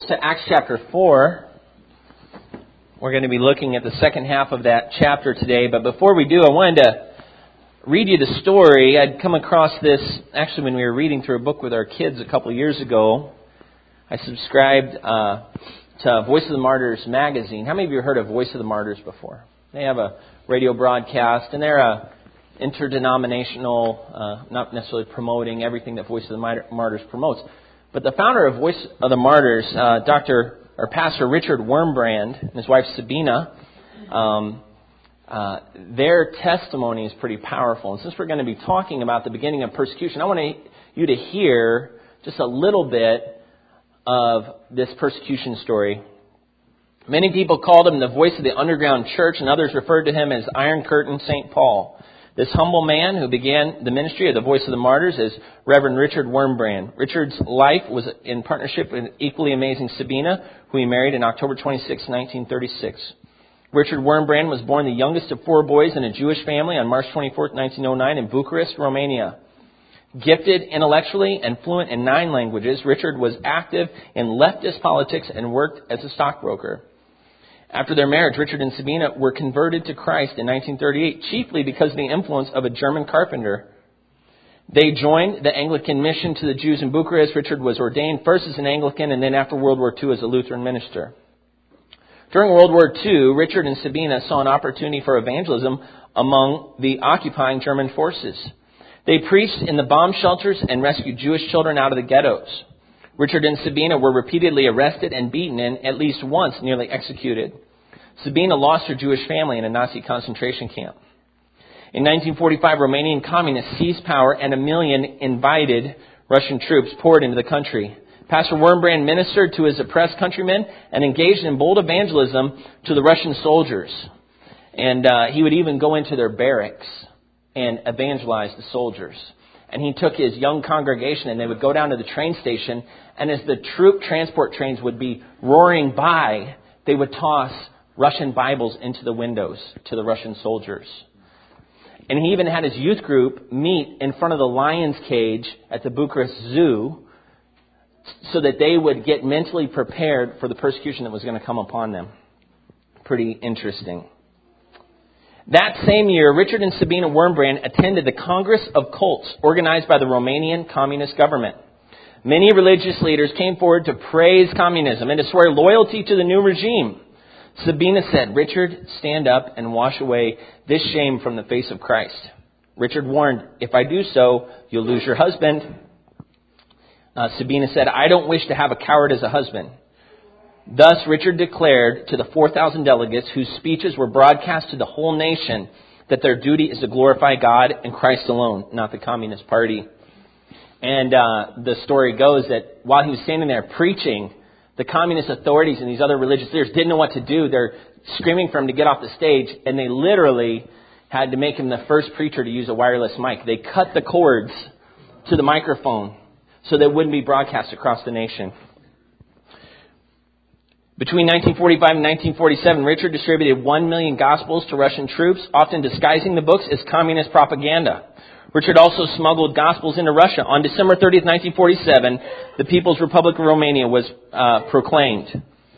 To Acts chapter 4. We're going to be looking at the second half of that chapter today. But before we do, I wanted to read you the story. I'd come across this actually when we were reading through a book with our kids a couple of years ago. I subscribed to Voice of the Martyrs magazine. How many of you have heard of Voice of the Martyrs before? They have a radio broadcast, and they're a interdenominational, not necessarily promoting everything that Voice of the Martyrs promotes. But the founder of Voice of the Martyrs, Pastor Richard Wurmbrand and his wife Sabina, their testimony is pretty powerful. And since we're going to be talking about the beginning of persecution, I want you to hear just a little bit of this persecution story. Many people called him the voice of the underground church, and others referred to him as Iron Curtain St. Paul. This humble man who began the ministry of the Voice of the Martyrs is Reverend Richard Wurmbrand. Richard's life was in partnership with equally amazing Sabina, who he married in October 26, 1936. Richard Wurmbrand was born the youngest of four boys in a Jewish family on March 24, 1909 in Bucharest, Romania. Gifted intellectually and fluent in 9 languages, Richard was active in leftist politics and worked as a stockbroker. After their marriage, Richard and Sabina were converted to Christ in 1938, chiefly because of the influence of a German carpenter. They joined the Anglican mission to the Jews in Bucharest. Richard was ordained first as an Anglican and then after World War II as a Lutheran minister. During World War II, Richard and Sabina saw an opportunity for evangelism among the occupying German forces. They preached in the bomb shelters and rescued Jewish children out of the ghettos. Richard and Sabina were repeatedly arrested and beaten and at least once nearly executed. Sabina lost her Jewish family in a Nazi concentration camp. In 1945, Romanian communists seized power and 1 million invited Russian troops poured into the country. Pastor Wurmbrand ministered to his oppressed countrymen and engaged in bold evangelism to the Russian soldiers. And he would even go into their barracks and evangelize the soldiers. And he took his young congregation and they would go down to the train station, and as the troop transport trains would be roaring by, they would toss Russian Bibles into the windows to the Russian soldiers. And he even had his youth group meet in front of the lion's cage at the Bucharest Zoo so that they would get mentally prepared for the persecution that was going to come upon them. Pretty interesting. That same year, Richard and Sabina Wurmbrand attended the Congress of Cults organized by the Romanian communist government. Many religious leaders came forward to praise communism and to swear loyalty to the new regime. Sabina said, "Richard, stand up and wash away this shame from the face of Christ." Richard warned, "If I do so, you'll lose your husband." Sabina said, "I don't wish to have a coward as a husband." Thus, Richard declared to the 4,000 delegates whose speeches were broadcast to the whole nation that their duty is to glorify God and Christ alone, not the Communist Party. And the story goes that while he was standing there preaching, the communist authorities and these other religious leaders didn't know what to do. They're screaming for him to get off the stage, and they literally had to make him the first preacher to use a wireless mic. They cut the cords to the microphone so that it wouldn't be broadcast across the nation. Between 1945 and 1947, Richard distributed 1 million Gospels to Russian troops, often disguising the books as communist propaganda. Richard also smuggled Gospels into Russia. On December 30th, 1947, the People's Republic of Romania was proclaimed.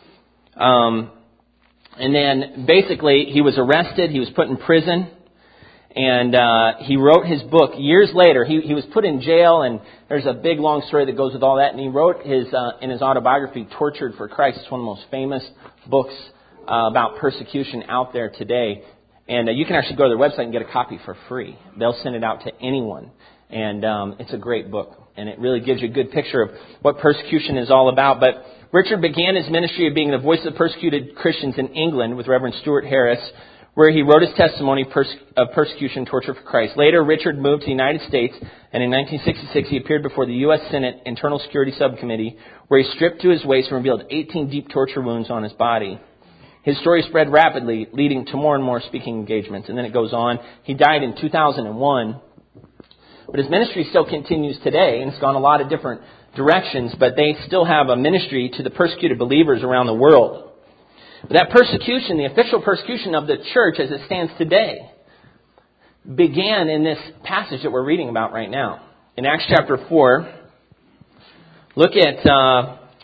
And then basically he was arrested, he was put in prison, and he wrote his book years later. He was put in jail, and there's a big long story that goes with all that. And he wrote in his autobiography, Tortured for Christ. It's one of the most famous books about persecution out there today. And you can actually go to their website and get a copy for free. They'll send it out to anyone. And it's a great book. And it really gives you a good picture of what persecution is all about. But Richard began his ministry of being the voice of persecuted Christians in England with Reverend Stuart Harris, where he wrote his testimony of persecution and torture for Christ. Later, Richard moved to the United States, and in 1966 he appeared before the U.S. Senate Internal Security Subcommittee, where he stripped to his waist and revealed 18 deep torture wounds on his body. His story spread rapidly, leading to more and more speaking engagements. And then it goes on. He died in 2001. But his ministry still continues today, and it's gone a lot of different directions, but they still have a ministry to the persecuted believers around the world. But that persecution, the official persecution of the church as it stands today, began in this passage that we're reading about right now. In Acts chapter 4, look at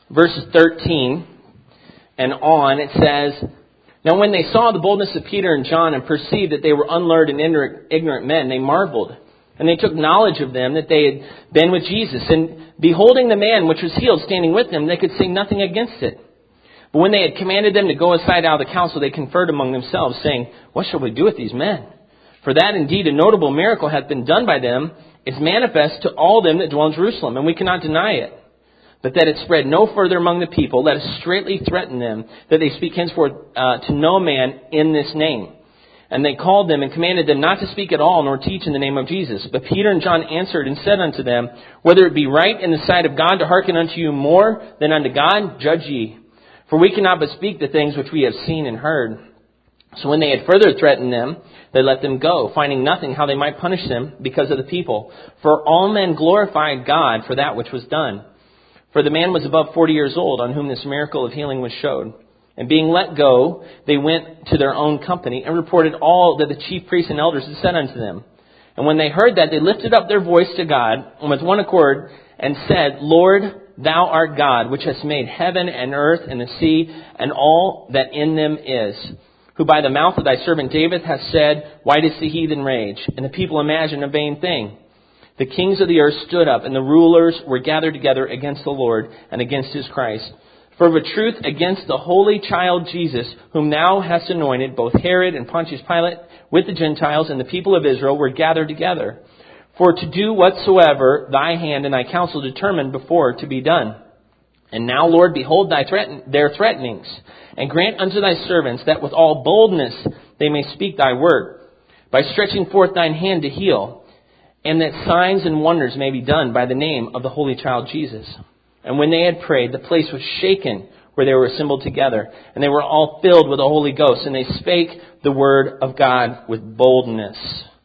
verses 13 and on, it says, "Now when they saw the boldness of Peter and John and perceived that they were unlearned and ignorant men, they marveled. And they took knowledge of them that they had been with Jesus. And beholding the man which was healed standing with them, they could say nothing against it. But when they had commanded them to go aside out of the council, they conferred among themselves, saying, What shall we do with these men? For that indeed a notable miracle hath been done by them, is manifest to all them that dwell in Jerusalem, and we cannot deny it. But that it spread no further among the people, let us straitly threaten them, that they speak henceforth to no man in this name. And they called them and commanded them not to speak at all, nor teach in the name of Jesus. But Peter and John answered and said unto them, Whether it be right in the sight of God to hearken unto you more than unto God, judge ye. For we cannot but speak the things which we have seen and heard. So when they had further threatened them, they let them go, finding nothing how they might punish them because of the people. For all men glorified God for that which was done. For the man was above 40 years old, on whom this miracle of healing was showed. And being let go, they went to their own company and reported all that the chief priests and elders had said unto them. And when they heard that, they lifted up their voice to God and with one accord and said, Lord, thou art God, which hast made heaven and earth and the sea and all that in them is, who by the mouth of thy servant David hath said, Why does the heathen rage? And the people imagine a vain thing. The kings of the earth stood up, and the rulers were gathered together against the Lord and against his Christ. For of a truth against the holy child Jesus, whom thou hast anointed, both Herod and Pontius Pilate with the Gentiles and the people of Israel were gathered together, for to do whatsoever thy hand and thy counsel determined before to be done. And now, Lord, behold their threatenings, and grant unto thy servants that with all boldness they may speak thy word, by stretching forth thine hand to heal, and that signs and wonders may be done by the name of the holy child Jesus. And when they had prayed, the place was shaken where they were assembled together, and they were all filled with the Holy Ghost, and they spake the word of God with boldness."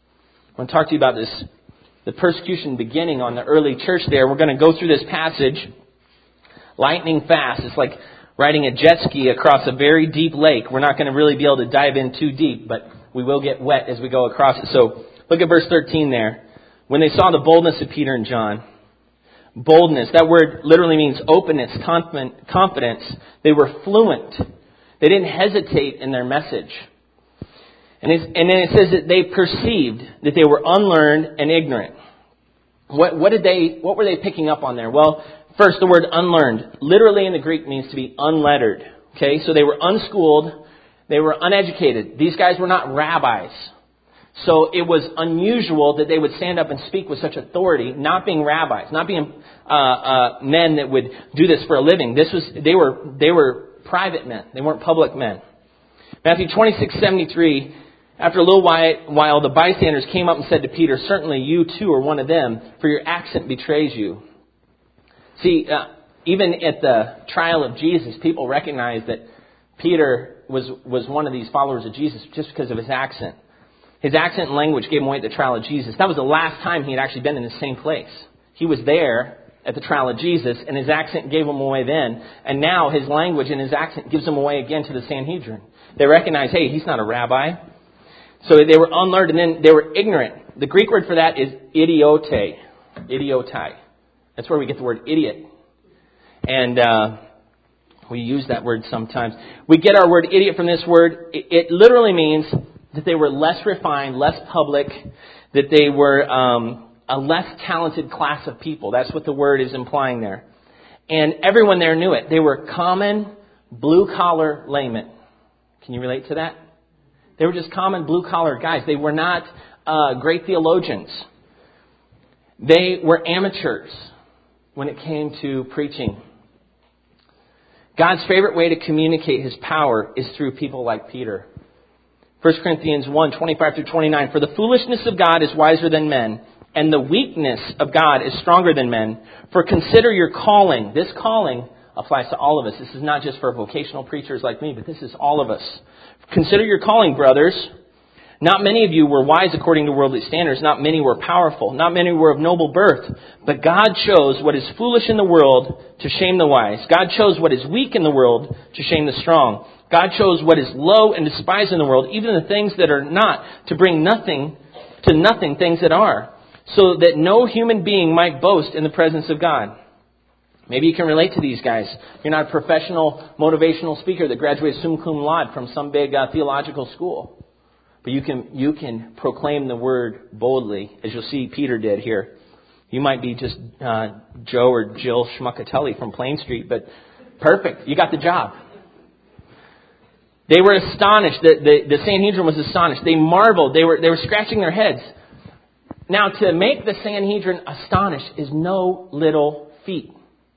I want to talk to you about this, the persecution beginning on the early church there. We're going to go through this passage lightning fast. It's like riding a jet ski across a very deep lake. We're not going to really be able to dive in too deep, but we will get wet as we go across it. So look at verse 13 there. When they saw the boldness of Peter and John. Boldness, that word literally means openness, confidence. They were fluent. They didn't hesitate in their message. And then it says that they perceived that they were unlearned and ignorant. What were they picking up on there? Well, first, the word unlearned literally in the Greek means to be unlettered. Okay, so they were unschooled, they were uneducated. These guys were not rabbis. So it was unusual that they would stand up and speak with such authority, not being rabbis, not being men that would do this for a living. They were private men. They weren't public men. Matthew 26:73. After a little while, the bystanders came up and said to Peter, "Certainly you too are one of them, for your accent betrays you." See, even at the trial of Jesus, people recognized that Peter was one of these followers of Jesus just because of his accent. His accent and language gave him away at the trial of Jesus. That was the last time he had actually been in the same place. He was there at the trial of Jesus, and his accent gave him away then. And now his language and his accent gives him away again to the Sanhedrin. They recognize, hey, he's not a rabbi. So they were unlearned, and then they were ignorant. The Greek word for that is idiote. Idiotai. That's where we get the word idiot. And we use that word sometimes. We get our word idiot from this word. It literally means that they were less refined, less public, that they were a less talented class of people. That's what the word is implying there. And everyone there knew it. They were common, blue-collar laymen. Can you relate to that? They were just common, blue-collar guys. They were not great theologians. They were amateurs when it came to preaching. God's favorite way to communicate His power is through people like Peter. 1 Corinthians 1:25-29, "For the foolishness of God is wiser than men, and the weakness of God is stronger than men. For consider your calling." This calling applies to all of us. This is not just for vocational preachers like me, but this is all of us. "Consider your calling, brothers. Not many of you were wise according to worldly standards. Not many were powerful. Not many were of noble birth. But God chose what is foolish in the world to shame the wise. God chose what is weak in the world to shame the strong. God chose what is low and despised in the world, even the things that are not, to bring nothing to nothing things that are, so that no human being might boast in the presence of God. Maybe you can relate to these guys. You're not a professional motivational speaker that graduated summa cum laude from some big theological school. But you can proclaim the word boldly, as you'll see Peter did here. You might be just Joe or Jill Schmuckatelli from Plain Street, but perfect. You got the job. They were astonished. The Sanhedrin was astonished. They marveled. They were scratching their heads. Now, to make the Sanhedrin astonished is no little feat.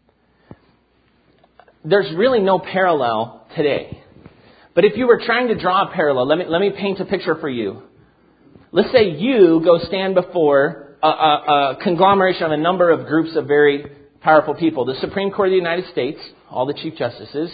There's really no parallel today. But if you were trying to draw a parallel, let me paint a picture for you. Let's say you go stand before a conglomeration of a number of groups of very powerful people. The Supreme Court of the United States, all the Chief Justices,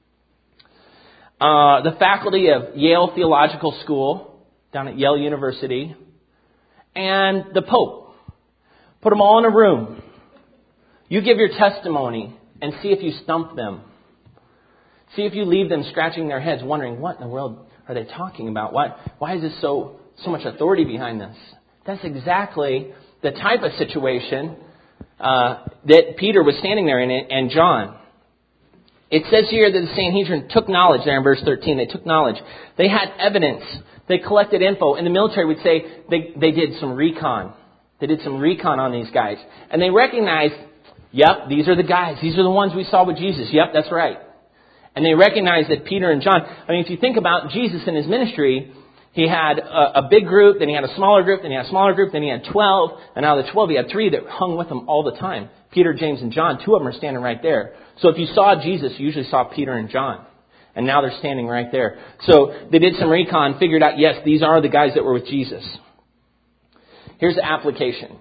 the faculty of Yale Theological School down at Yale University, and the Pope. Put them all in a room. You give your testimony and see if you stump them. See if you leave them scratching their heads, wondering, what in the world are they talking about? Why is this so much authority behind this? That's exactly the type of situation that Peter was standing there in, and John. It says here that the Sanhedrin took knowledge, there in verse 13. They took knowledge. They had evidence. They collected info. And the military would say they did some recon. They did some recon on these guys. And they recognized, yep, these are the guys. These are the ones we saw with Jesus. Yep, that's right. And they recognized that Peter and John, I mean, if you think about Jesus and his ministry, he had a big group, then he had a smaller group, then he had a smaller group, then he had 12. And out of the 12, he had 3 that hung with him all the time. Peter, James, and John. 2 of them are standing right there. So if you saw Jesus, you usually saw Peter and John. And now they're standing right there. So they did some recon, figured out, yes, these are the guys that were with Jesus. Here's the application.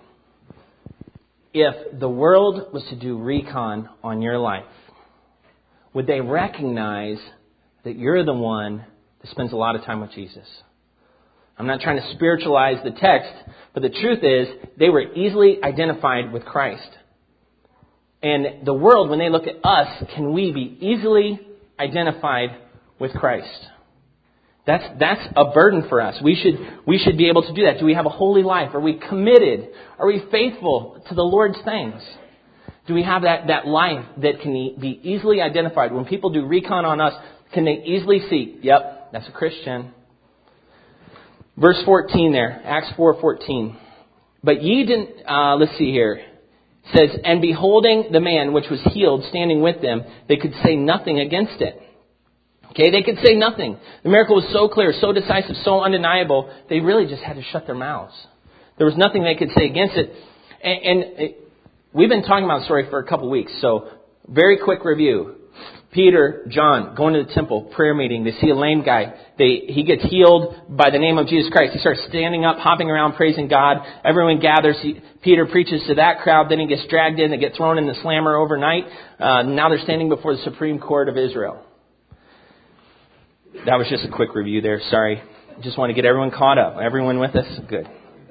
If the world was to do recon on your life, would they recognize that you're the one that spends a lot of time with Jesus? I'm not trying to spiritualize the text, but the truth is they were easily identified with Christ. And the world, when they look at us, can we be easily identified with Christ? That's a burden for us. We should be able to do that. Do we have a holy life? Are we committed? Are we faithful to the Lord's things? Do we have that life that can be easily identified? When people do recon on us, can they easily see, yep, that's a Christian. Verse 14 there, Acts 4:14. But ye didn't, let's see here. It says, and beholding the man which was healed standing with them, they could say nothing against it. Okay, they could say nothing. The miracle was so clear, so decisive, so undeniable, they really just had to shut their mouths. There was nothing they could say against it. And we've been talking about the story for a couple weeks, so very quick review. Peter, John, going to the temple, prayer meeting. They see a lame guy. He gets healed by the name of Jesus Christ. He starts standing up, hopping around, praising God. Everyone gathers. Peter preaches to that crowd. Then he gets dragged in. They get thrown in the slammer overnight. Now they're standing before the Supreme Court of Israel. That was just a quick review there. Sorry. Just want to get everyone caught up. Everyone with us? Good.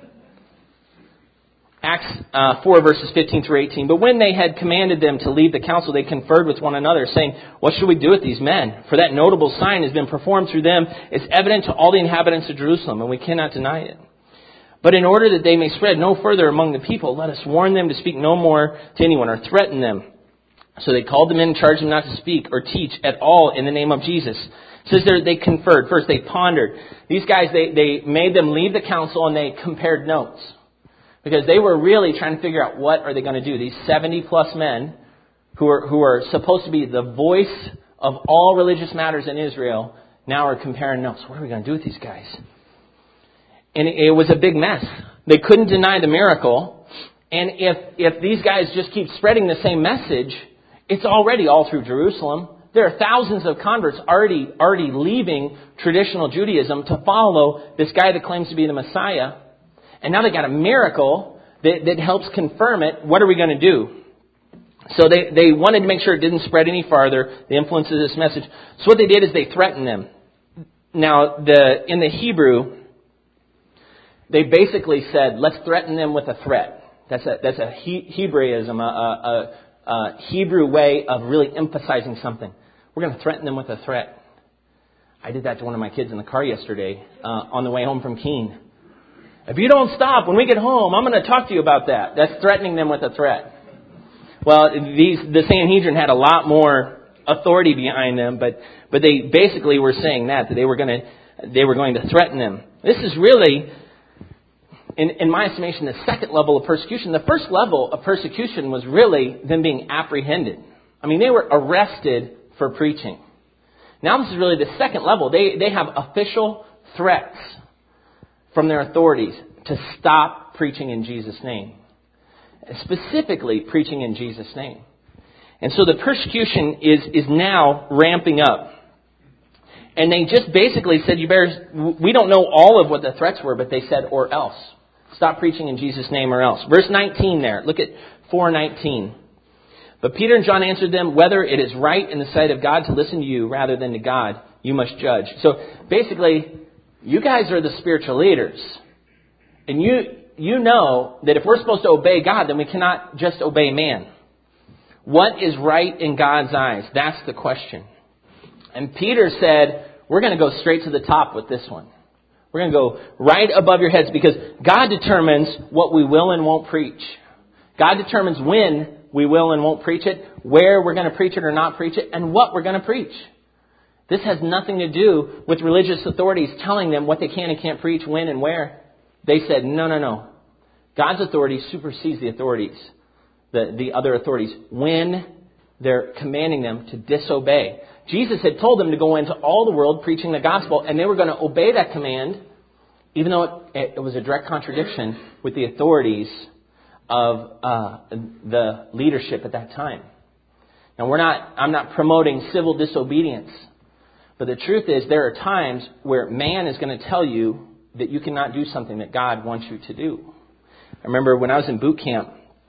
Acts 4 verses 15 through 18. But when they had commanded them to leave the council, they conferred with one another, saying, what shall we do with these men? For that notable sign has been performed through them. It's evident to all the inhabitants of Jerusalem, and we cannot deny it. But in order that they may spread no further among the people, let us warn them to speak no more to anyone or threaten them. So they called them in and charged them not to speak or teach at all in the name of Jesus. It says there they conferred. First, they pondered. These guys, they made them leave the council and they compared notes. Because they were really trying to figure out what are they going to do. These 70 plus men who are supposed to be the voice of all religious matters in Israel now are comparing notes. What are we going to do with these guys? And it was a big mess. They couldn't deny the miracle. And if these guys just keep spreading the same message, it's already all through Jerusalem. There are thousands of converts already leaving traditional Judaism to follow this guy that claims to be the Messiah. And now they got a miracle that helps confirm it. What are we going to do? So they wanted to make sure it didn't spread any farther, the influence of this message. So what they did is they threatened them. Now, in the Hebrew, they basically said, let's threaten them with a threat. That's a Hebraism, a Hebrew way of really emphasizing something. We're going to threaten them with a threat. I did that to one of my kids in the car yesterday on the way home from Keene. If you don't stop when we get home, I'm going to talk to you about that. That's threatening them with a threat. Well, the Sanhedrin had a lot more authority behind them, but they basically were saying that they were going to threaten them. This is really, in my estimation, the second level of persecution. The first level of persecution was really them being apprehended. I mean, they were arrested for preaching. Now this is really the second level. They have official threats from their authorities to stop preaching in Jesus' name. Specifically preaching in Jesus' name. And so the persecution is now ramping up. And they just basically said, we don't know all of what the threats were, but they said, or else. Stop preaching in Jesus' name or else. Verse 19 there. Look at 4:19. But Peter and John answered them, whether it is right in the sight of God to listen to you rather than to God, you must judge. So basically, you guys are the spiritual leaders. And you know that if we're supposed to obey God, then we cannot just obey man. What is right in God's eyes? That's the question. And Peter said, we're going to go straight to the top with this one. We're going to go right above your heads because God determines what we will and won't preach. God determines when we will and won't preach it, where we're going to preach it or not preach it, and what we're going to preach. This has nothing to do with religious authorities telling them what they can and can't preach, when and where. They said, no. God's authority supersedes the authorities, the other authorities, when they're commanding them to disobey. Jesus had told them to go into all the world preaching the gospel, and they were going to obey that command, even though it was a direct contradiction with the authorities of the leadership at that time. Now, I'm not promoting civil disobedience, but the truth is there are times where man is going to tell you that you cannot do something that God wants you to do. I remember when I was in boot camp,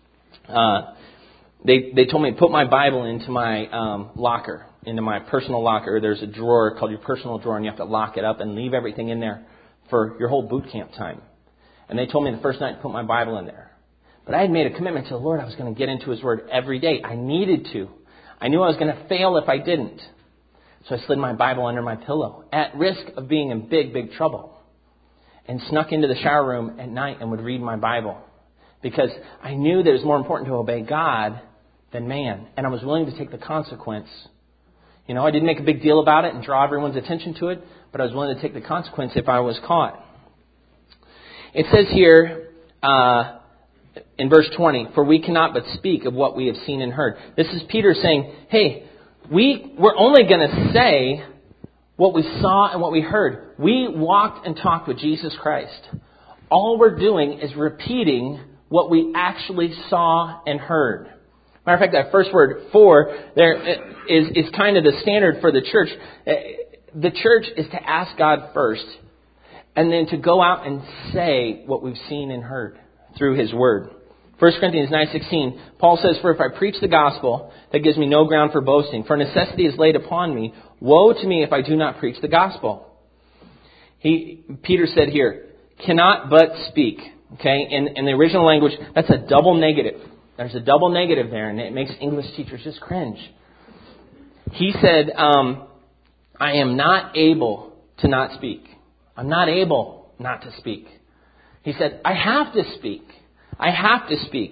they told me to put my Bible into my locker, into my personal locker. There's a drawer called your personal drawer, and you have to lock it up and leave everything in there for your whole boot camp time. And they told me the first night to put my Bible in there. But I had made a commitment to the Lord. I was going to get into His Word every day. I needed to. I knew I was going to fail if I didn't. So I slid my Bible under my pillow, at risk of being in big, big trouble. And snuck into the shower room at night and would read my Bible. Because I knew that it was more important to obey God than man. And I was willing to take the consequence. You know, I didn't make a big deal about it and draw everyone's attention to it. But I was willing to take the consequence if I was caught. It says here in verse 20, for we cannot but speak of what we have seen and heard. This is Peter saying, hey, we're only going to say what we saw and what we heard. We walked and talked with Jesus Christ. All we're doing is repeating what we actually saw and heard. Matter of fact, that first word, for, there is kind of the standard for the church. The church is to ask God first, and then to go out and say what we've seen and heard through His Word. 1 Corinthians 9:16, Paul says, for if I preach the gospel, that gives me no ground for boasting. For necessity is laid upon me. Woe to me if I do not preach the gospel. Peter said here, cannot but speak. Okay, in the original language, that's a double negative. There's a double negative there, and it makes English teachers just cringe. He said, I am not able to not speak. I'm not able not to speak. He said, I have to speak. I have to speak.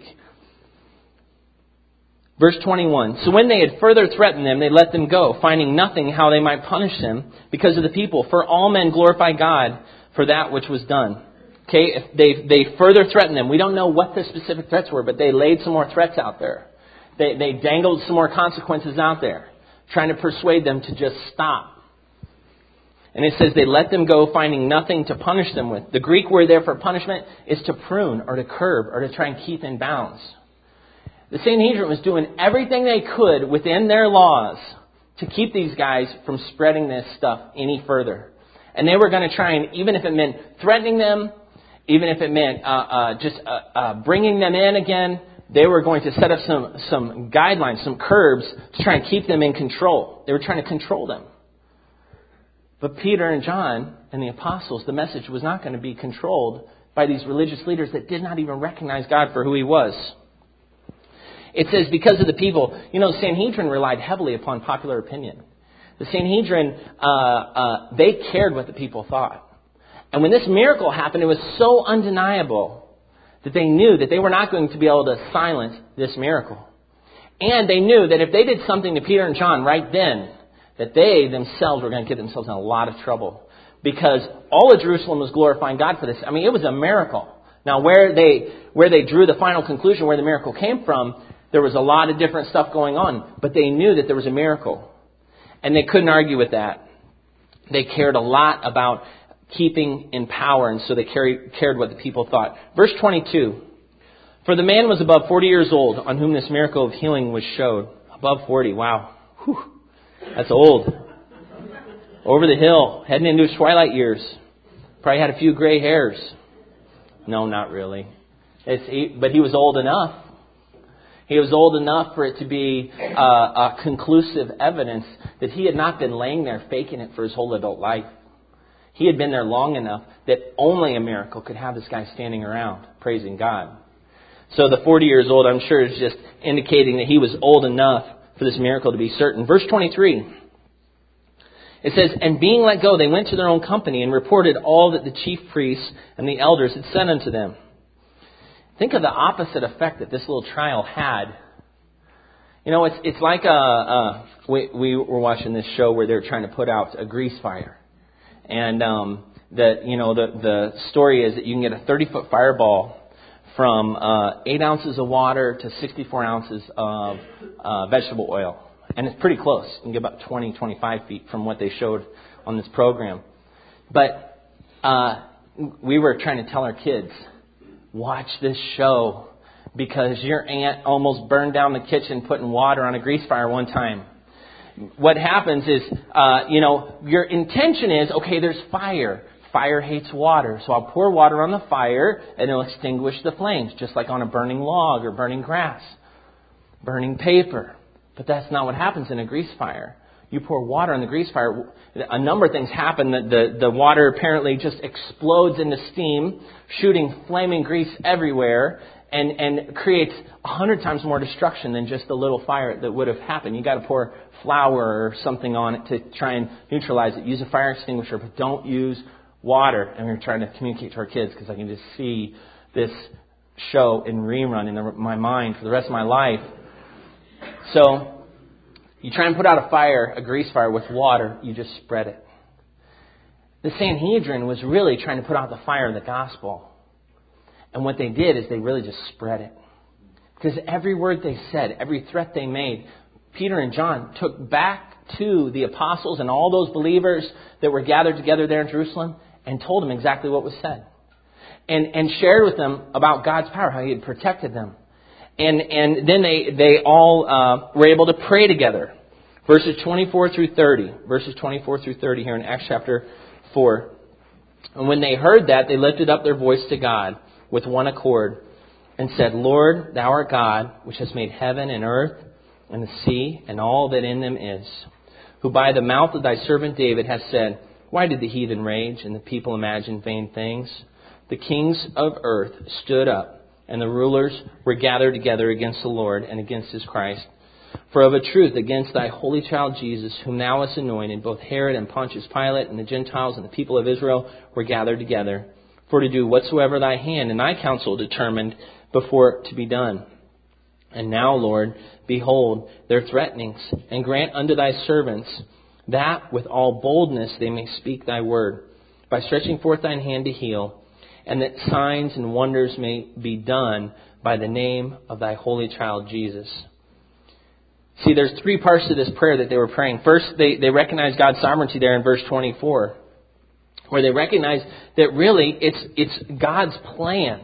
Verse 21, so when they had further threatened them, they let them go, finding nothing how they might punish them because of the people. For all men glorify God for that which was done. Okay, they further threatened them. We don't know what the specific threats were, but they laid some more threats out there. They dangled some more consequences out there, trying to persuade them to just stop. And it says they let them go, finding nothing to punish them with. The Greek word there for punishment is to prune or to curb or to try and keep in bounds. The Sanhedrin was doing everything they could within their laws to keep these guys from spreading this stuff any further. And they were going to try and, even if it meant threatening them, even if it meant bringing them in again, they were going to set up some guidelines, some curbs to try and keep them in control. They were trying to control them. But Peter and John and the apostles, the message was not going to be controlled by these religious leaders that did not even recognize God for who He was. It says because of the people, the Sanhedrin relied heavily upon popular opinion. The Sanhedrin, they cared what the people thought. And when this miracle happened, it was so undeniable that they knew that they were not going to be able to silence this miracle. And they knew that if they did something to Peter and John right then, that they themselves were going to get themselves in a lot of trouble. Because all of Jerusalem was glorifying God for this. I mean, it was a miracle. Now, where they drew the final conclusion, where the miracle came from, there was a lot of different stuff going on. But they knew that there was a miracle. And they couldn't argue with that. They cared a lot about keeping in power, and so they cared what the people thought. Verse 22. For the man was above 40 years old, on whom this miracle of healing was showed. Above 40, wow. Whew. That's old. Over the hill, heading into his twilight years. Probably had a few gray hairs. No, not really. But he was old enough. He was old enough for it to be a conclusive evidence that he had not been laying there faking it for his whole adult life. He had been there long enough that only a miracle could have this guy standing around praising God. So the 40 years old, I'm sure, is just indicating that he was old enough for this miracle to be certain. Verse 23, it says, and being let go, they went to their own company and reported all that the chief priests and the elders had said unto them. Think of the opposite effect that this little trial had. You know, it's like we were watching this show where they were trying to put out a grease fire. And the story is that you can get a 30-foot fireball from 8 ounces of water to 64 ounces of vegetable oil. And it's pretty close. You can get about 20, 25 feet from what they showed on this program. But we were trying to tell our kids, watch this show because your aunt almost burned down the kitchen putting water on a grease fire one time. What happens is, your intention is, okay, there's fire. Fire hates water. So I'll pour water on the fire and it'll extinguish the flames, just like on a burning log or burning grass, burning paper. But that's not what happens in a grease fire. You pour water on the grease fire, a number of things happen. The water apparently just explodes into steam, shooting flaming grease everywhere, and creates 100 times more destruction than just the little fire that would have happened. You got to pour flour or something on it to try and neutralize it. Use a fire extinguisher, but don't use water. And we're trying to communicate to our kids because I can just see this show in rerun in my mind for the rest of my life. So you try and put out a grease fire with water, you just spread it. The Sanhedrin was really trying to put out the fire of the gospel. And what they did is they really just spread it. Because every word they said, every threat they made, Peter and John took back to the apostles and all those believers that were gathered together there in Jerusalem and told them exactly what was said. And shared with them about God's power, how He had protected them. And then they all were able to pray together. Verses 24 through 30. Verses 24 through 30 here in Acts chapter 4. And when they heard that, they lifted up their voice to God with one accord and said, Lord, Thou art God, which has made heaven and earth and the sea and all that in them is, who by the mouth of Thy servant David has said, why did the heathen rage and the people imagine vain things? The kings of earth stood up, and the rulers were gathered together against the Lord and against His Christ. For of a truth, against Thy holy child Jesus, whom Thou hast anointed, both Herod and Pontius Pilate and the Gentiles and the people of Israel were gathered together, for to do whatsoever Thy hand and Thy counsel determined before to be done. And now, Lord, behold their threatenings, and grant unto Thy servants that with all boldness they may speak Thy word, by stretching forth Thine hand to heal, and that signs and wonders may be done by the name of Thy holy child Jesus. See, there's 3 parts to this prayer that they were praying. First, they recognize God's sovereignty there in verse 24, where they recognize that really it's God's plan,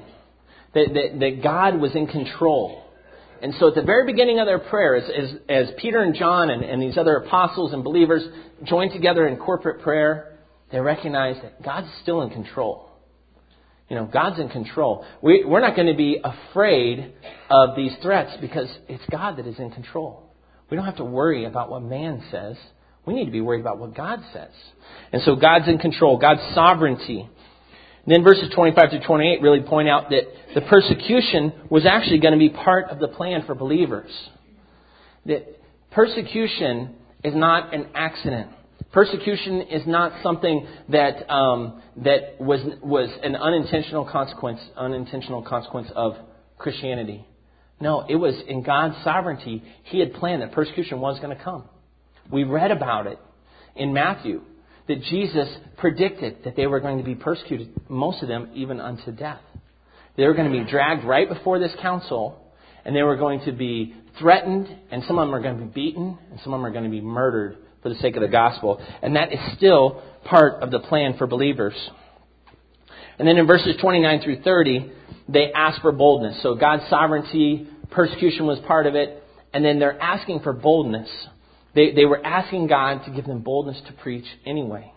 that God was in control. And so at the very beginning of their prayer, as Peter and John and these other apostles and believers joined together in corporate prayer, they recognize that God's still in control. You know, God's in control. We're not going to be afraid of these threats because it's God that is in control. We don't have to worry about what man says. We need to be worried about what God says. And so God's in control, God's sovereignty. And then verses 25 through 28 really point out that the persecution was actually going to be part of the plan for believers. That persecution is not an accident. Persecution is not something that was an unintentional consequence of Christianity. No, it was in God's sovereignty. He had planned that persecution was going to come. We read about it in Matthew, that Jesus predicted that they were going to be persecuted, most of them even unto death. They were going to be dragged right before this council, and they were going to be threatened, and some of them are going to be beaten, and some of them are going to be murdered for the sake of the gospel. And that is still part of the plan for believers. And then in verses 29 through 30, they ask for boldness. So God's sovereignty, persecution was part of it, and then they're asking for boldness. They were asking God to give them boldness to preach anyway.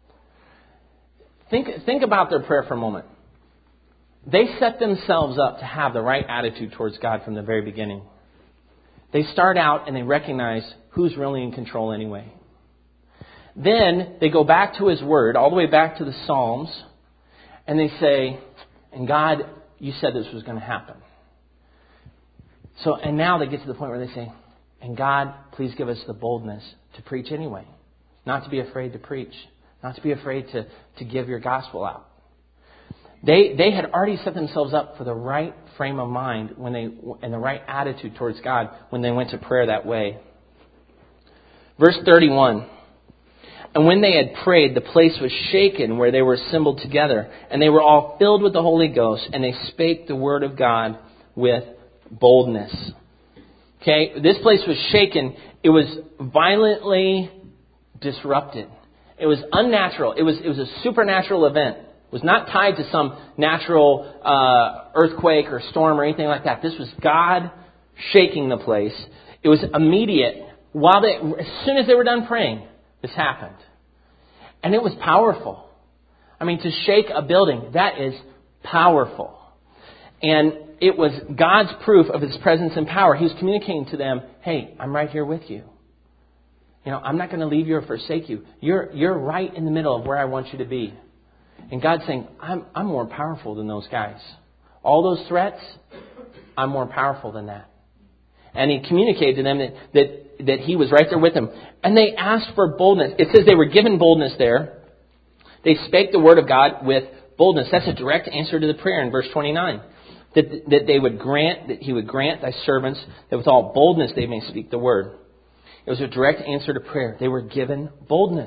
Think about their prayer for a moment. They set themselves up to have the right attitude towards God from the very beginning. They start out and they recognize who's really in control anyway. Then they go back to His Word, all the way back to the Psalms, and they say, and God, you said this was going to happen. So, and now they get to the point where they say, and God, please give us the boldness to preach anyway. Not to be afraid to preach. Not to be afraid to give your gospel out. They had already set themselves up for the right frame of mind and the right attitude towards God when they went to prayer that way. Verse 31. And when they had prayed, the place was shaken where they were assembled together. And they were all filled with the Holy Ghost. And they spake the word of God with boldness. Okay, this place was shaken. It was violently disrupted. It was unnatural. It was a supernatural event. It was not tied to some natural earthquake or storm or anything like that. This was God shaking the place. It was immediate. As soon as they were done praying, this happened. And it was powerful. I mean, to shake a building, that is powerful. And it was God's proof of His presence and power. He was communicating to them, hey, I'm right here with you. You know, I'm not going to leave you or forsake you. You're right in the middle of where I want you to be. And God's saying, I'm more powerful than those guys. All those threats, I'm more powerful than that. And He communicated to them that He was right there with them. And they asked for boldness. It says they were given boldness there. They spake the word of God with boldness. That's a direct answer to the prayer in verse 29. That He would grant thy servants that with all boldness they may speak the word. It was a direct answer to prayer. They were given boldness.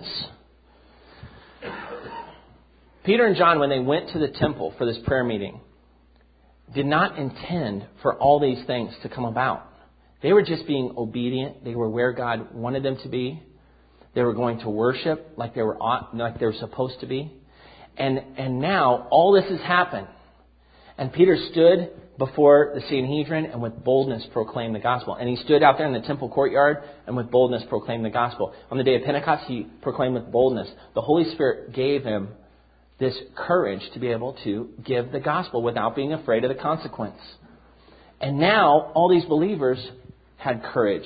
Peter and John, when they went to the temple for this prayer meeting, did not intend for all these things to come about. They were just being obedient. They were where God wanted them to be. They were going to worship like they were supposed to be. And now all this has happened. And Peter stood before the Sanhedrin and with boldness proclaimed the gospel. And he stood out there in the temple courtyard and with boldness proclaimed the gospel. On the day of Pentecost, he proclaimed with boldness. The Holy Spirit gave him this courage to be able to give the gospel without being afraid of the consequence. And now all these believers had courage.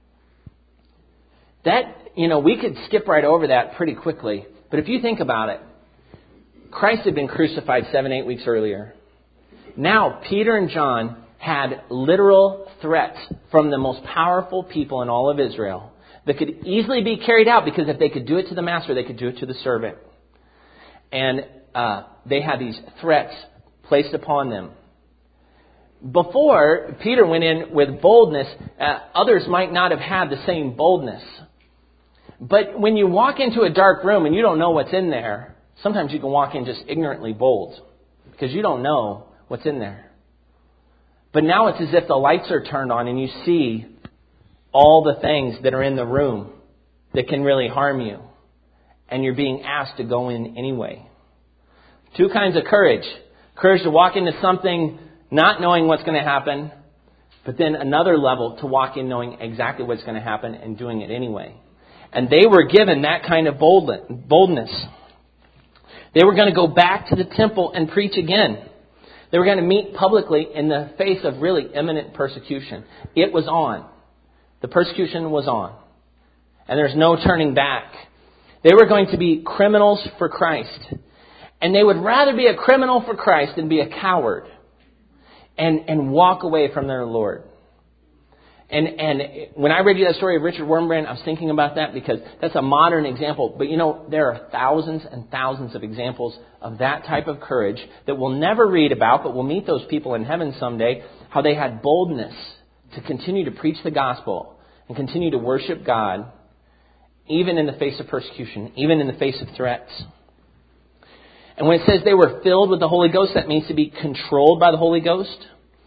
We could skip right over that pretty quickly. But if you think about it, Christ had been crucified 7-8 weeks earlier. Now, Peter and John had literal threats from the most powerful people in all of Israel that could easily be carried out because if they could do it to the master, they could do it to the servant. And they had these threats placed upon them. Before Peter went in with boldness, others might not have had the same boldness. But when you walk into a dark room and you don't know what's in there, sometimes you can walk in just ignorantly bold because you don't know what's in there. But now it's as if the lights are turned on and you see all the things that are in the room that can really harm you. And you're being asked to go in anyway. Two kinds of courage. Courage to walk into something not knowing what's going to happen. But then another level to walk in knowing exactly what's going to happen and doing it anyway. And they were given that kind of boldness. They were going to go back to the temple and preach again. They were going to meet publicly in the face of really imminent persecution. It was on. The persecution was on. And there's no turning back. They were going to be criminals for Christ. And they would rather be a criminal for Christ than be a coward and walk away from their Lord. And when I read you that story of Richard Wurmbrand, I was thinking about that because that's a modern example. But there are thousands and thousands of examples of that type of courage that we'll never read about, but we'll meet those people in heaven someday. how they had boldness to continue to preach the gospel and continue to worship God, even in the face of persecution, even in the face of threats. And when it says they were filled with the Holy Ghost, that means to be controlled by the Holy Ghost.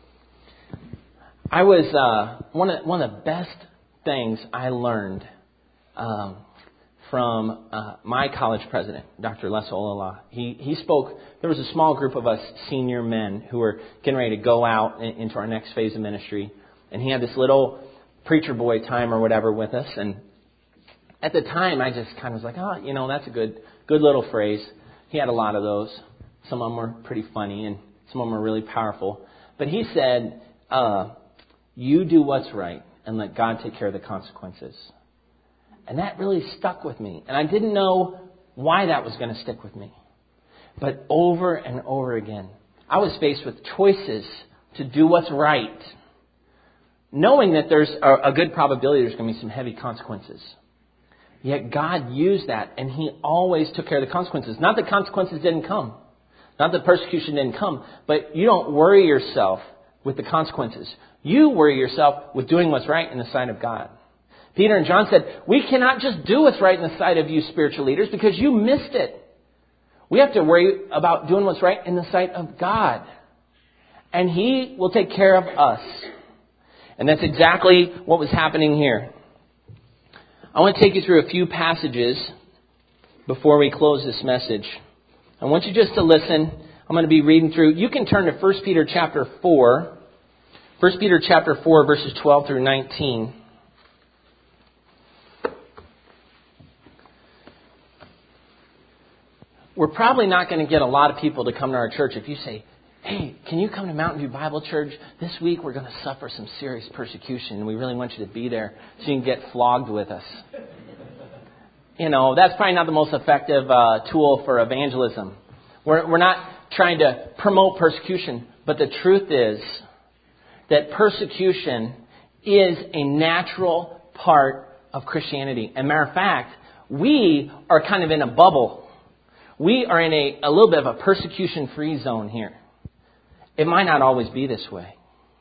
I was one of the best things I learned from my college president, Dr. Les Olala. He spoke. There was a small group of us senior men who were getting ready to go out into our next phase of ministry, and he had this little preacher boy time or whatever with us. And at the time, I just kind of was like, that's a good little phrase. He had a lot of those. Some of them were pretty funny, and some of them were really powerful. But he said, you do what's right and let God take care of the consequences. And that really stuck with me. And I didn't know why that was going to stick with me. But over and over again, I was faced with choices to do what's right, knowing that there's a good probability there's going to be some heavy consequences. Yet God used that, and He always took care of the consequences. Not that consequences didn't come. Not that persecution didn't come. But you don't worry yourself with the consequences. You worry yourself with doing what's right in the sight of God. Peter and John said, we cannot just do what's right in the sight of you spiritual leaders because you missed it. We have to worry about doing what's right in the sight of God. And He will take care of us. And that's exactly what was happening here. I want to take you through a few passages before we close this message. I want you just to listen. I'm going to be reading through. You can turn to 1 Peter chapter 4. 1 Peter chapter 4, verses 12 through 19. We're probably not going to get a lot of people to come to our church if you say, hey, can you come to Mountain View Bible Church? This week we're going to suffer some serious persecution, and we really want you to be there so you can get flogged with us. That's probably not the most effective tool for evangelism. We're not trying to promote persecution, but the truth is that persecution is a natural part of Christianity. As a matter of fact, we are kind of in a bubble. We are in a little bit of a persecution-free zone here. It might not always be this way.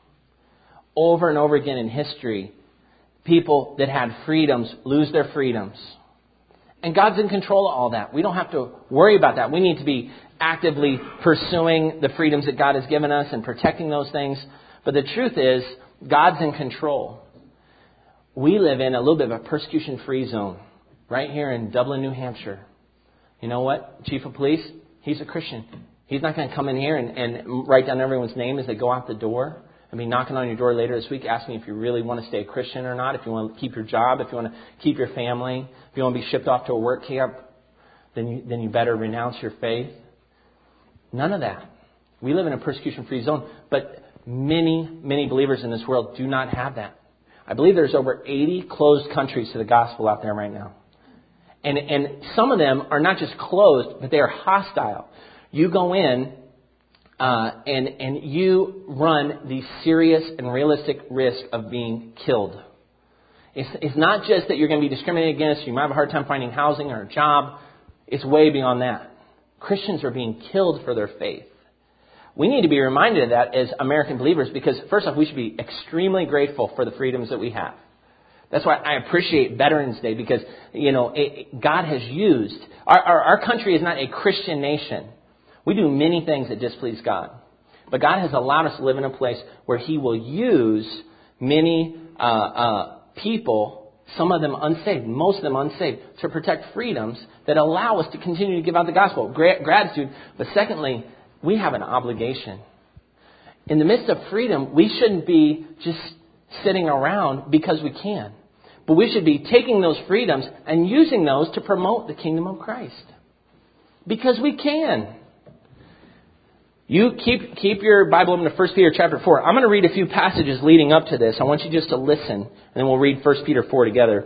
Over and over again in history, people that had freedoms lose their freedoms. And God's in control of all that. We don't have to worry about that. We need to be actively pursuing the freedoms that God has given us and protecting those things. But the truth is, God's in control. We live in a little bit of a persecution-free zone right here in Dublin, New Hampshire. You know what? Chief of Police, he's a Christian. He's not going to come in here and write down everyone's name as they go out the door and be knocking on your door later this week asking if you really want to stay a Christian or not, if you want to keep your job, if you want to keep your family, if you want to be shipped off to a work camp, then you better renounce your faith. None of that. We live in a persecution-free zone, but many, many believers in this world do not have that. I believe there's over 80 closed countries to the gospel out there right now. And some of them are not just closed, but they are hostile. You go in and you run the serious and realistic risk of being killed. It's not just that you're going to be discriminated against, you might have a hard time finding housing or a job. It's way beyond that. Christians are being killed for their faith. We need to be reminded of that as American believers because, first off, we should be extremely grateful for the freedoms that we have. That's why I appreciate Veterans Day because, God has used... Our country is not a Christian nation. We do many things that displease God. But God has allowed us to live in a place where He will use many people, some of them unsaved, most of them unsaved, to protect freedoms that allow us to continue to give out the gospel. Gratitude. But secondly, we have an obligation. In the midst of freedom, we shouldn't be just sitting around because we can. But we should be taking those freedoms and using those to promote the kingdom of Christ. Because we can. You keep your Bible open to 1 Peter chapter 4. I'm going to read a few passages leading up to this. I want you just to listen, and then we'll read 1 Peter 4 together.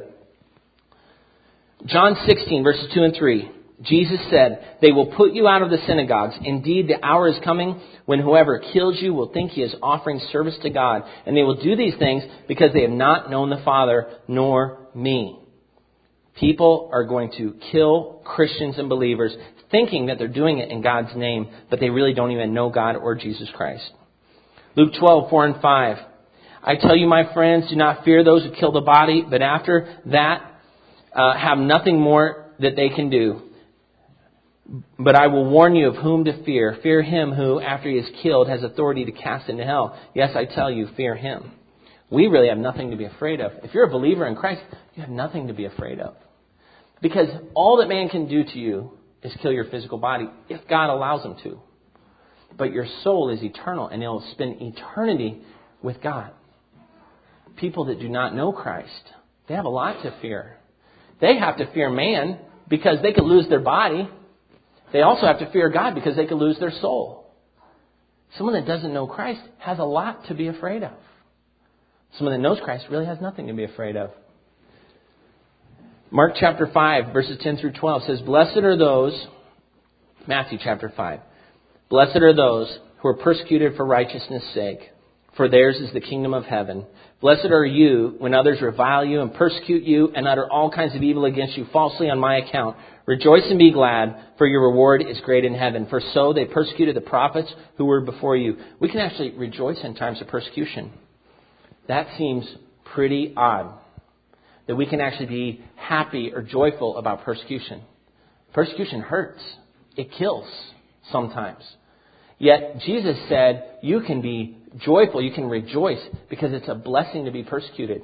John 16, verses 2 and 3. Jesus said, "They will put you out of the synagogues. Indeed, the hour is coming when whoever kills you will think he is offering service to God. And they will do these things because they have not known the Father nor me." People are going to kill Christians and believers thinking that they're doing it in God's name, but they really don't even know God or Jesus Christ. Luke 12:4-5. I tell you, my friends, do not fear those who kill the body, but after that have nothing more that they can do. But I will warn you of whom to fear. Fear him who, after he is killed, has authority to cast into hell. Yes, I tell you, fear him. We really have nothing to be afraid of. If you're a believer in Christ, you have nothing to be afraid of. Because all that man can do to you is kill your physical body, if God allows him to. But your soul is eternal, and it'll spend eternity with God. People that do not know Christ, they have a lot to fear. They have to fear man because they could lose their body. They also have to fear God because they could lose their soul. Someone that doesn't know Christ has a lot to be afraid of. Someone that knows Christ really has nothing to be afraid of. Mark chapter 5, verses 10-12 says, Blessed are those, Matthew chapter 5, Blessed are those who are persecuted for righteousness' sake, for theirs is the kingdom of heaven. Blessed are you when others revile you and persecute you and utter all kinds of evil against you falsely on my account. Rejoice and be glad, for your reward is great in heaven. For so they persecuted the prophets who were before you. We can actually rejoice in times of persecution. That seems pretty odd, that we can actually be happy or joyful about persecution. Persecution hurts. It kills sometimes. Yet Jesus said you can be joyful, you can rejoice because it's a blessing to be persecuted.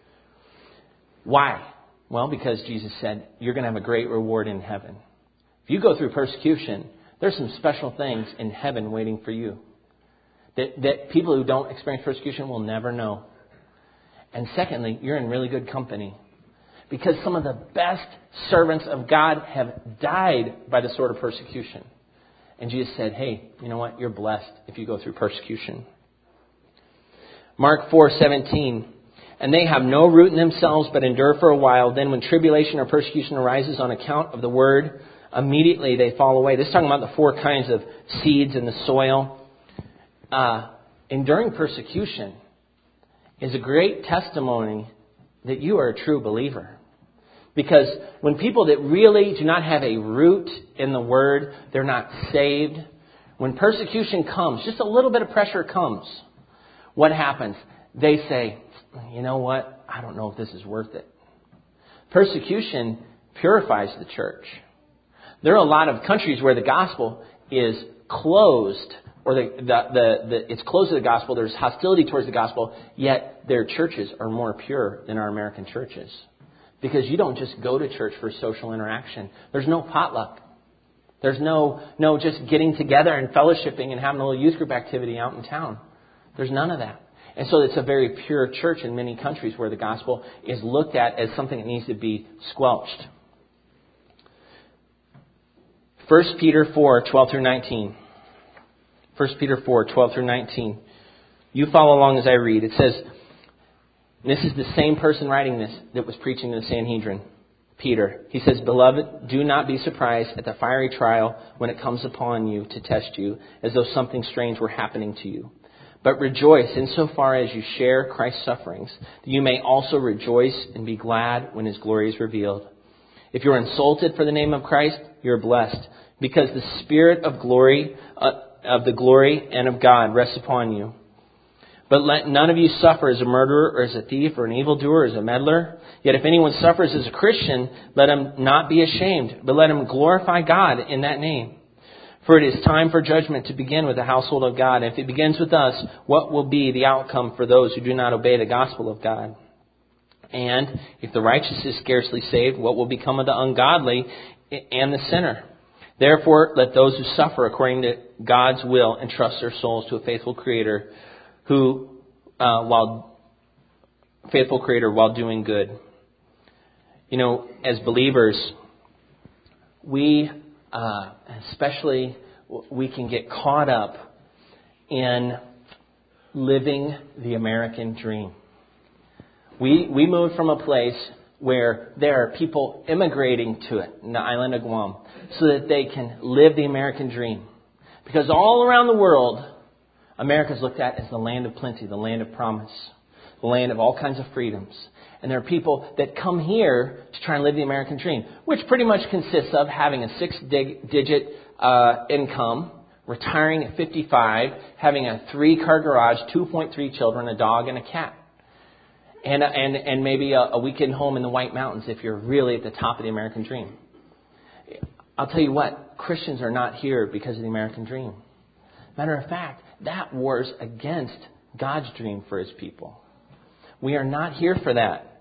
Why? Well, because Jesus said you're going to have a great reward in heaven. If you go through persecution, there's some special things in heaven waiting for you that people who don't experience persecution will never know. And secondly, you're in really good company because some of the best servants of God have died by the sword of persecution. And Jesus said, hey, you know what? You're blessed if you go through persecution. Mark 4:17, and they have no root in themselves, but endure for a while. Then when tribulation or persecution arises on account of the word, immediately they fall away. This is talking about the four kinds of seeds in the soil. Enduring persecution is a great testimony that you are a true believer. Because when people that really do not have a root in the Word, they're not saved. When persecution comes, just a little bit of pressure comes, what happens? They say, you know what? I don't know if this is worth it. Persecution purifies the church. There are a lot of countries where the gospel is closed, or it's closed to the gospel. There's hostility towards the gospel, yet their churches are more pure than our American churches. Because you don't just go to church for social interaction. There's no potluck. There's no just getting together and fellowshipping and having a little youth group activity out in town. There's none of that. And so it's a very pure church in many countries where the gospel is looked at as something that needs to be squelched. 1 Peter 4:12-19. 1 Peter 4:12-19. You follow along as I read. It says, this is the same person writing this that was preaching to the Sanhedrin, Peter. He says, Beloved, do not be surprised at the fiery trial when it comes upon you to test you, as though something strange were happening to you. But rejoice insofar as you share Christ's sufferings, that you may also rejoice and be glad when His glory is revealed. If you are insulted for the name of Christ, you are blessed, because the Spirit of glory, of the glory and of God rests upon you. But let none of you suffer as a murderer or as a thief or an evildoer or as a meddler. Yet if anyone suffers as a Christian, let him not be ashamed, but let him glorify God in that name. For it is time for judgment to begin with the household of God. And if it begins with us, what will be the outcome for those who do not obey the gospel of God? And if the righteous is scarcely saved, what will become of the ungodly and the sinner? Therefore, let those who suffer according to God's will entrust their souls to a faithful Creator, while doing good. You know, as believers, we can get caught up in living the American dream. We moved from a place where there are people immigrating to it, in the island of Guam, so that they can live the American dream. Because all around the world, America is looked at as the land of plenty, the land of promise, the land of all kinds of freedoms. And there are people that come here to try and live the American dream, which pretty much consists of having a 6-digit income, retiring at 55, having a 3-car garage, 2.3 children, a dog, and a cat. And maybe a weekend home in the White Mountains if you're really at the top of the American dream. I'll tell you what, Christians are not here because of the American dream. Matter of fact, that wars against God's dream for His people. We are not here for that.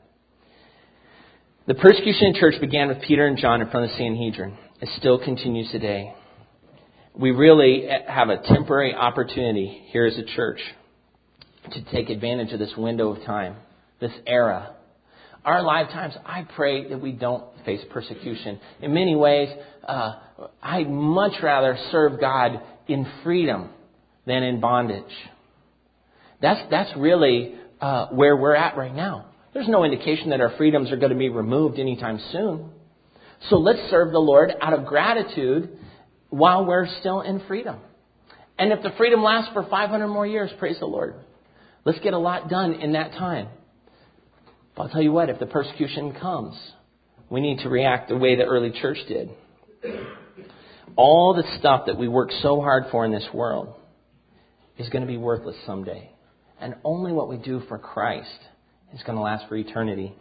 The persecution in church began with Peter and John in front of the Sanhedrin. It still continues today. We really have a temporary opportunity here as a church to take advantage of this window of time, this era. Our lifetimes, I pray that we don't face persecution. In many ways, I'd much rather serve God in freedom than in bondage. That's really where we're at right now. There's no indication that our freedoms are going to be removed anytime soon. So let's serve the Lord out of gratitude while we're still in freedom. And if the freedom lasts for 500 more years, praise the Lord. Let's get a lot done in that time. But I'll tell you what, if the persecution comes, we need to react the way the early church did. All the stuff that we work so hard for in this world is going to be worthless someday. And only what we do for Christ is going to last for eternity.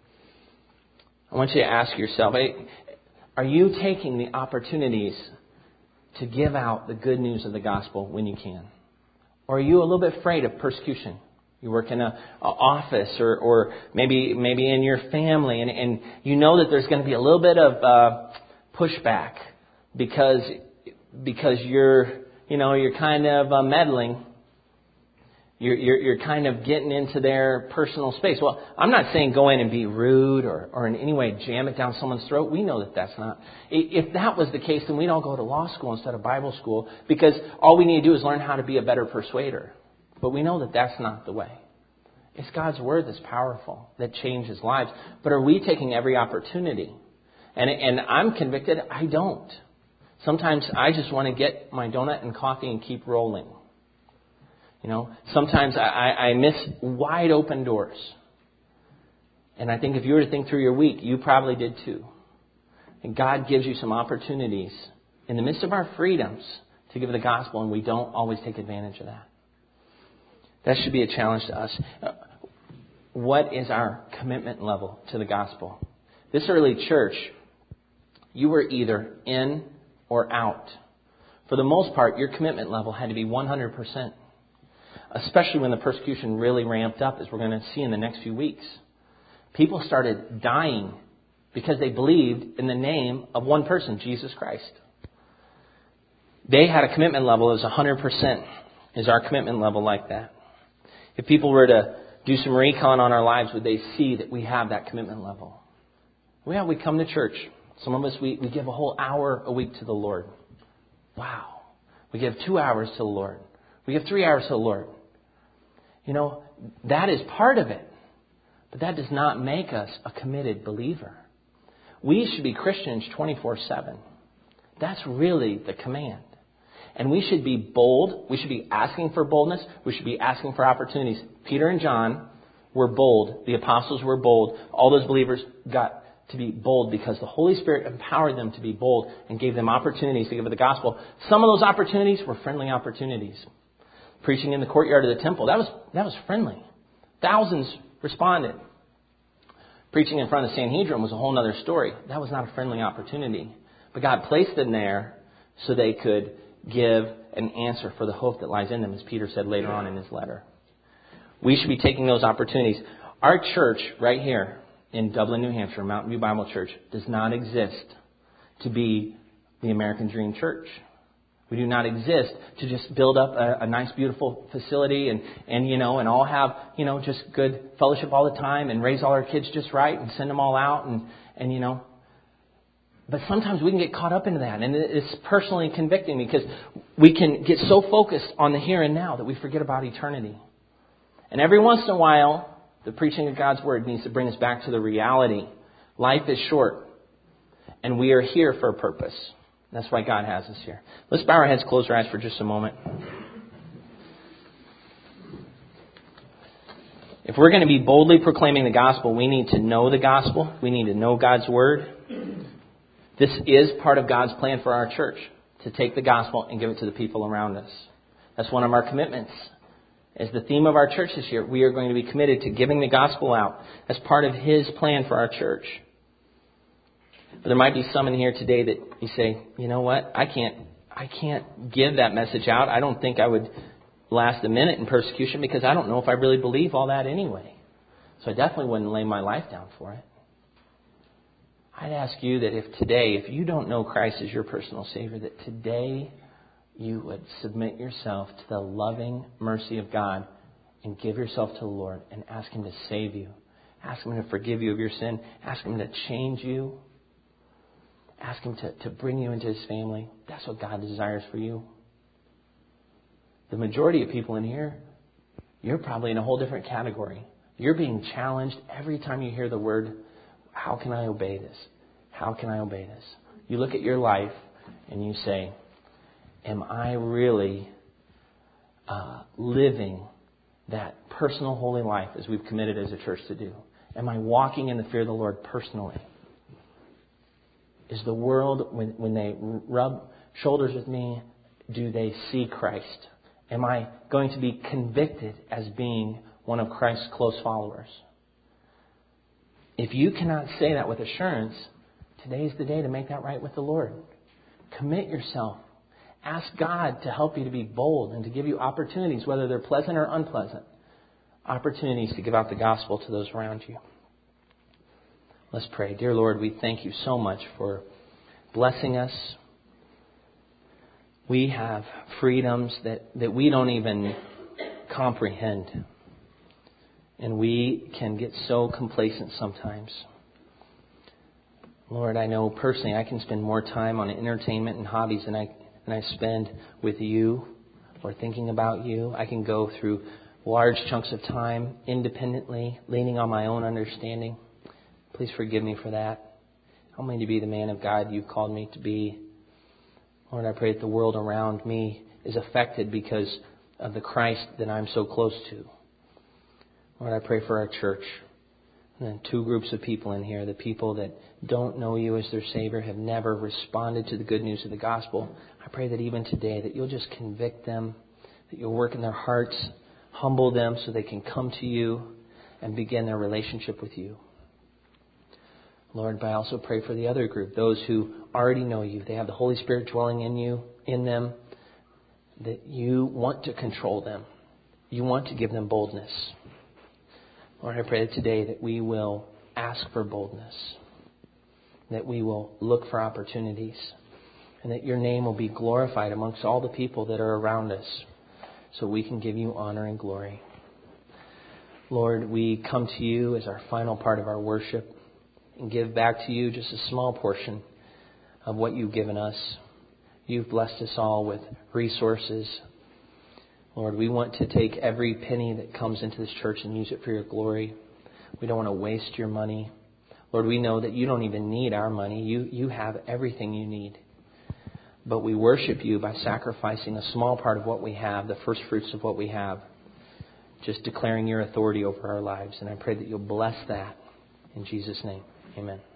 I want you to ask yourself, are you taking the opportunities to give out the good news of the gospel when you can? Or are you a little bit afraid of persecution? You work in an office or maybe in your family and you know that there's going to be a little bit of pushback because you're kind of meddling. You're kind of getting into their personal space. Well, I'm not saying go in and be rude or in any way jam it down someone's throat. We know that that's not. If that was the case, then we'd all go to law school instead of Bible school because all we need to do is learn how to be a better persuader. But we know that that's not the way. It's God's Word that's powerful, that changes lives. But are we taking every opportunity? And I'm convicted, I don't. Sometimes I just want to get my donut and coffee and keep rolling. Sometimes I miss wide open doors. And I think if you were to think through your week, you probably did too. And God gives you some opportunities in the midst of our freedoms to give the gospel, and we don't always take advantage of that. That should be a challenge to us. What is our commitment level to the gospel? This early church, you were either in or out. For the most part, your commitment level had to be 100%. Especially when the persecution really ramped up, as we're going to see in the next few weeks. People started dying because they believed in the name of one person, Jesus Christ. They had a commitment level that was 100%. Is our commitment level like that? If people were to do some recon on our lives, would they see that we have that commitment level? Well, we come to church. Some of us, we give a whole hour a week to the Lord. Wow. We give 2 hours to the Lord. We give 3 hours to the Lord. That is part of it. But that does not make us a committed believer. We should be Christians 24/7. That's really the command. And we should be bold. We should be asking for boldness. We should be asking for opportunities. Peter and John were bold. The apostles were bold. All those believers got to be bold because the Holy Spirit empowered them to be bold and gave them opportunities to give the gospel. Some of those opportunities were friendly opportunities. Preaching in the courtyard of the temple, that was friendly. Thousands responded. Preaching in front of the Sanhedrin was a whole other story. That was not a friendly opportunity. But God placed them there so they could give an answer for the hope that lies in them, as Peter said later on in his letter. We should be taking those opportunities. Our church right here in Dublin, New Hampshire, Mountain View Bible Church, does not exist to be the American Dream Church. We do not exist to just build up a nice, beautiful facility and all have, just good fellowship all the time and raise all our kids just right and send them all out and. But sometimes we can get caught up into that, and it's personally convicting because we can get so focused on the here and now that we forget about eternity. And every once in a while, the preaching of God's Word needs to bring us back to the reality. Life is short, and we are here for a purpose. That's why God has us here. Let's bow our heads, close our eyes for just a moment. If we're going to be boldly proclaiming the gospel, we need to know the gospel. We need to know God's Word. This is part of God's plan for our church, to take the gospel and give it to the people around us. That's one of our commitments. As the theme of our church this year, we are going to be committed to giving the gospel out as part of His plan for our church. But there might be some in here today that you say, you know what, I can't give that message out. I don't think I would last a minute in persecution because I don't know if I really believe all that anyway. So I definitely wouldn't lay my life down for it. I'd ask you that if you don't know Christ as your personal Savior, that today you would submit yourself to the loving mercy of God and give yourself to the Lord and ask Him to save you. Ask Him to forgive you of your sin. Ask Him to change you. Ask Him to bring you into His family. That's what God desires for you. The majority of people in here, you're probably in a whole different category. You're being challenged every time you hear the word, how can I obey this? How can I obey this? You look at your life and you say, am I really living that personal holy life as we've committed as a church to do? Am I walking in the fear of the Lord personally? Is the world, when they rub shoulders with me, do they see Christ? Am I going to be convicted as being one of Christ's close followers? If you cannot say that with assurance, today's the day to make that right with the Lord. Commit yourself. Ask God to help you to be bold and to give you opportunities, whether they're pleasant or unpleasant, opportunities to give out the gospel to those around you. Let's pray. Dear Lord, we thank you so much for blessing us. We have freedoms that we don't even comprehend. And we can get so complacent sometimes. Lord, I know personally I can spend more time on entertainment and hobbies than I spend with you or thinking about you. I can go through large chunks of time independently, leaning on my own understanding. Please forgive me for that. Help me to be the man of God you've called me to be. Lord, I pray that the world around me is affected because of the Christ that I'm so close to. Lord, I pray for our church. And then two groups of people in here, the people that don't know you as their Savior, have never responded to the good news of the gospel. I pray that even today that you'll just convict them, that you'll work in their hearts, humble them so they can come to you and begin their relationship with you. Lord, but I also pray for the other group, those who already know you. They have the Holy Spirit dwelling in them, that you want to control them. You want to give them boldness. Lord, I pray that today that we will ask for boldness, that we will look for opportunities, and that your name will be glorified amongst all the people that are around us so we can give you honor and glory. Lord, we come to you as our final part of our worship and give back to you just a small portion of what you've given us. You've blessed us all with resources. Lord, we want to take every penny that comes into this church and use it for your glory. We don't want to waste your money. Lord, we know that you don't even need our money. You have everything you need. But we worship you by sacrificing a small part of what we have, the first fruits of what we have, just declaring your authority over our lives. And I pray that you'll bless that. In Jesus' name, amen.